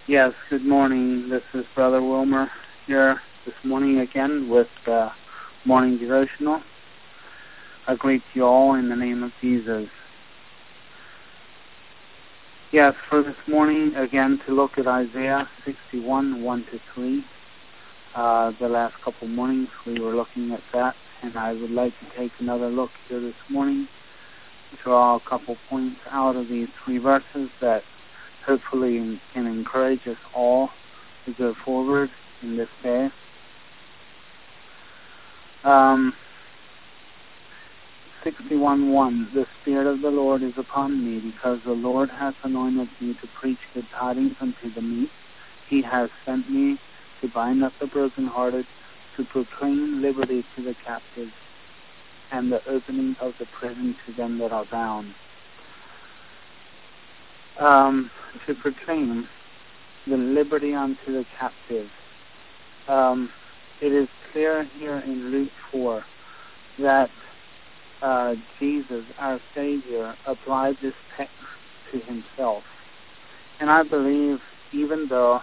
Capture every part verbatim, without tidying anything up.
Yes, good morning. This is Brother Wilmer here this morning again with uh, Morning Devotional. I greet you all in the name of Jesus. Yes, for this morning, again, to look at Isaiah sixty-one, one to three. Uh, the last couple mornings we were looking at that, and I would like to take another look here this morning to draw a couple points out of these three verses that hopefully can encourage us all to go forward in this day. Um, sixty-one one, the Spirit of the Lord is upon me, because the Lord hath anointed me to preach good tidings unto the meek. He has sent me to bind up the brokenhearted, to proclaim liberty to the captives, and the opening of the prison to them that are bound. Um, to proclaim the liberty unto the captive. Um, it is clear here in Luke four that uh, Jesus, our Savior, applied this text to himself. And I believe even though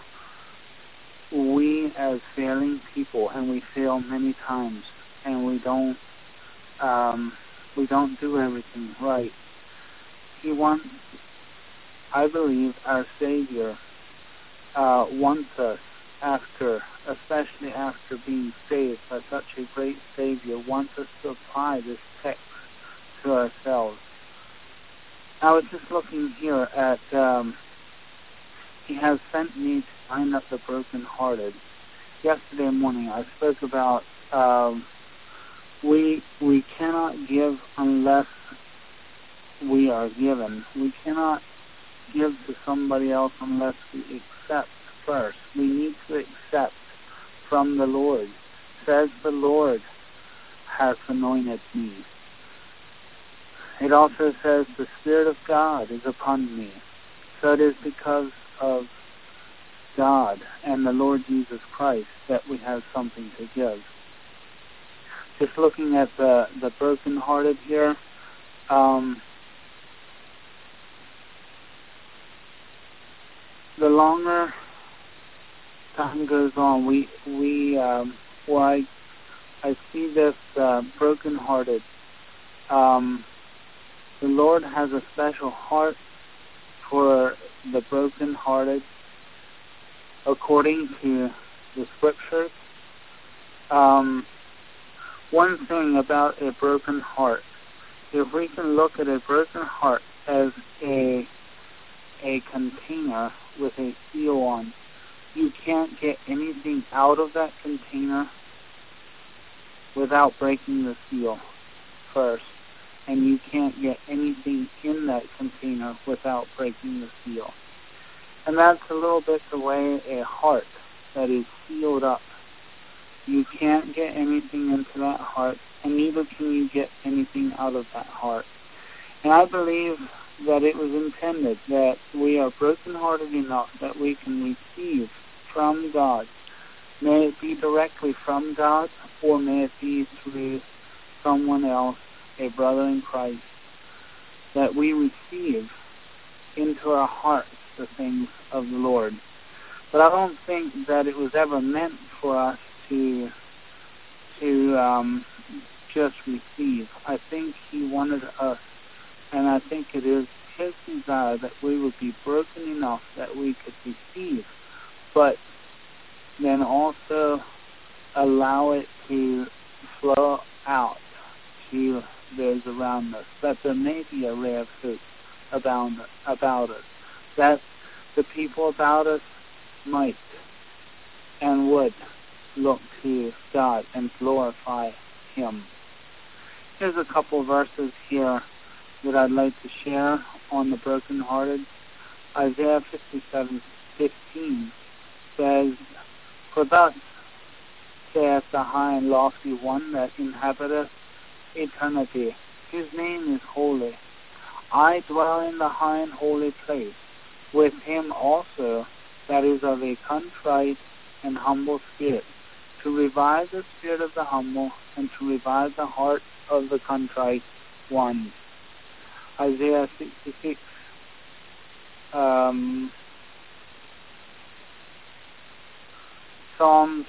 we as failing people, and we fail many times, and we don't um, we don't do everything right, he wants, I believe, our Savior uh, wants us, after, especially after being saved by such a great Savior, wants us to apply this text to ourselves. I was just looking here at, um, he has sent me to bind up the brokenhearted. Yesterday morning I spoke about um, we we cannot give unless we are given. We cannot give to somebody else unless we accept first. We need to accept from the Lord. Says the Lord hath anointed me. It also says the Spirit of God is upon me. So it is because of God and the Lord Jesus Christ that we have something to give. Just looking at the, the brokenhearted here, um, the longer time goes on, we we um, well, I I see this uh, brokenhearted. Um, the Lord has a special heart for the brokenhearted, according to the Scriptures. Um, one thing about a broken heart, if we can look at a broken heart as a a container with a seal on, you can't get anything out of that container without breaking the seal first. And you can't get anything in that container without breaking the seal. And that's a little bit the way a heart that is sealed up. You can't get anything into that heart, and neither can you get anything out of that heart. And I believe that it was intended that we are brokenhearted enough that we can receive from God. May it be directly from God, or may it be through someone else, a brother in Christ, that we receive into our hearts the things of the Lord. But I don't think that it was ever meant for us to to um, just receive. I think he wanted us, and I think it is his desire, that we would be broken enough that we could receive, but then also allow it to flow out to those around us, that there may be a ray of hope about, about us, that the people about us might and would look to God and glorify him. Here's a couple verses here that I'd like to share on the brokenhearted. Isaiah fifty-seven fifteen says, "For thus saith the high and lofty one that inhabiteth eternity, his name is holy. I dwell in the high and holy place, with him also that is of a contrite and humble spirit, to revive the spirit of the humble, and to revive the heart of the contrite ones." Isaiah sixty-six, um, Psalms,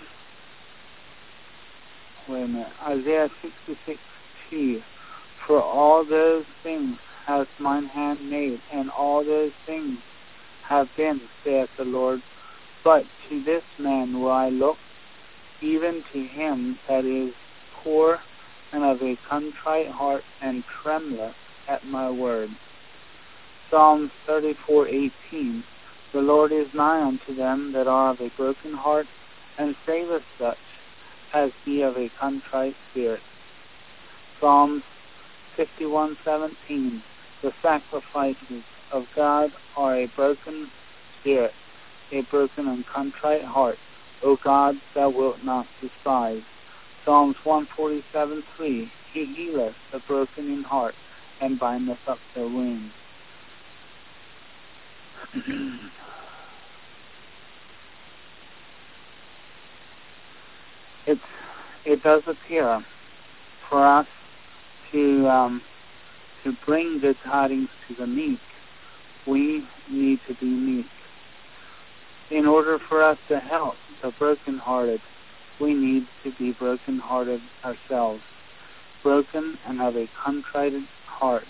wait a minute, Isaiah sixty-six two, for all those things hath mine hand made, and all those things have been, saith the Lord. But to this man will I look, even to him that is poor and of a contrite heart, and trembleth at my word. Psalms thirty-four eighteen, the Lord is nigh unto them that are of a broken heart, and saveth such as be of a contrite spirit. Psalms fifty-one seventeen, the sacrifices of God are a broken spirit, a broken and contrite heart. O God, thou wilt not despise. Psalms one forty-seven three, he healeth the broken in heart, and bindeth up their wounds. It's, it does appear for us to um, to bring good tidings to the meek, we need to be meek. In order for us to help the brokenhearted, we need to be brokenhearted ourselves, broken and have a contrite heart.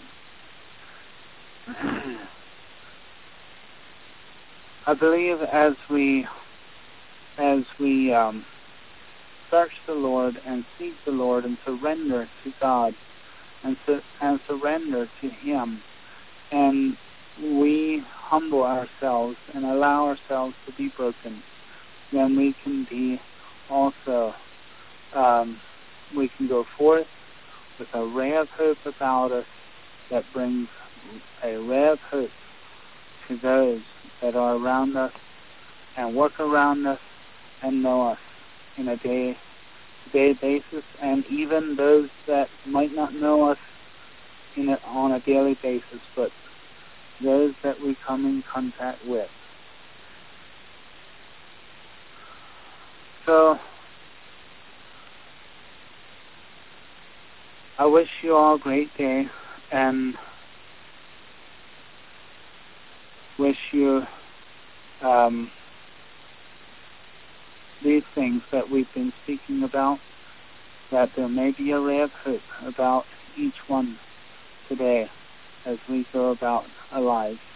I believe as we as we um, search the Lord and seek the Lord and surrender to God and, su- and surrender to Him, and we humble ourselves and allow ourselves to be broken, then we can be also, um, we can go forth with a ray of hope about us that brings a ray of hope to those that are around us and work around us and know us in a day-to-day basis, and even those that might not know us in a, on a daily basis, but those that we come in contact with. So, I wish you all a great day, and wish you um, these things that we've been speaking about, that there may be a ray of hope about each one today as we go about our lives.